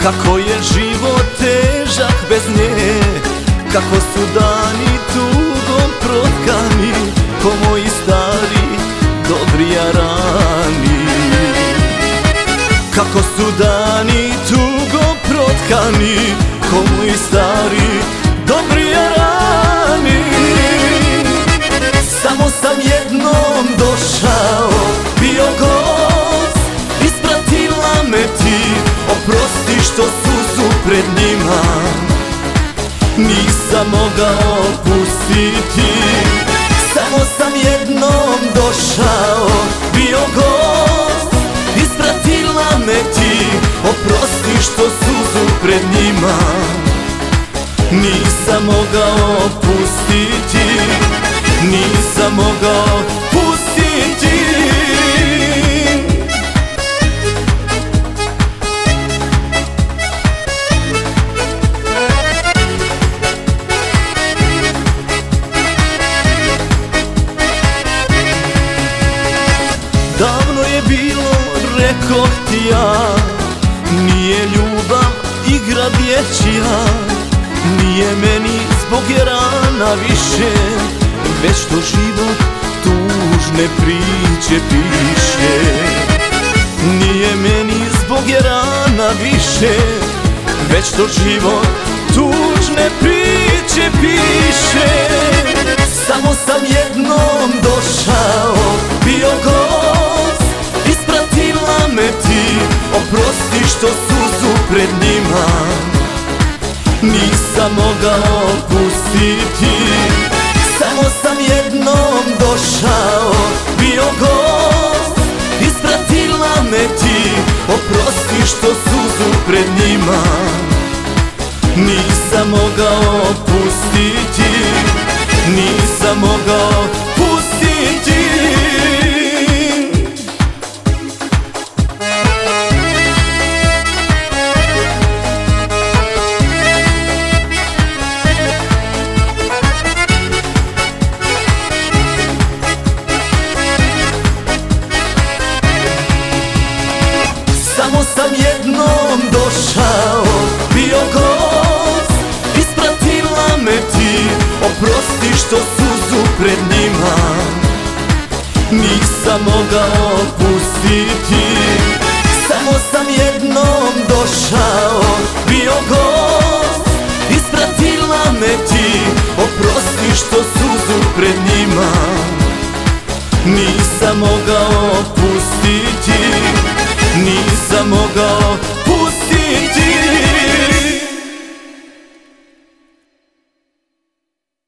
Kako je život težak bez nje, kako su dani tugom protkani, ko moji stari dobri jarani. Kako su dani tugom protkani, ko moji stari dobri jarani. Samo sam jednom došao, bio gost, ispratila me ti, oprosti što suzu pred njima nisam mogao pustiti. Samo sam jednom došao, bio gost, ispratila me ti, oprosti što suzu pred njima nisam mogao pustiti. Nisam mogao pustiti. Davno je bilo, rekoh ti ja, nije ljubav igra dječja, nije meni zbog rana više, već to život tužne priče piše. Nije meni zbog rana više, već to život tužne priče piše. Samo sam jednom došao, bio gost, ispratila me ti, oprosti što suzu pred njima nisam mogao pustiti. Samo sam jednom došao, bio gost, ispratila me ti, oprosti što suzu pred njima nisam mogao pustiti. Nisam mogao pustiti. Samo sam jednom došao, bio gost, ispratila me ti, oprosti što suzu pred njima nisam mogao pustiti. Samo sam jednom došao, bio gost, ispratila me ti, oprosti što suzu pred njima nisam mogao pustiti. Nisam mogao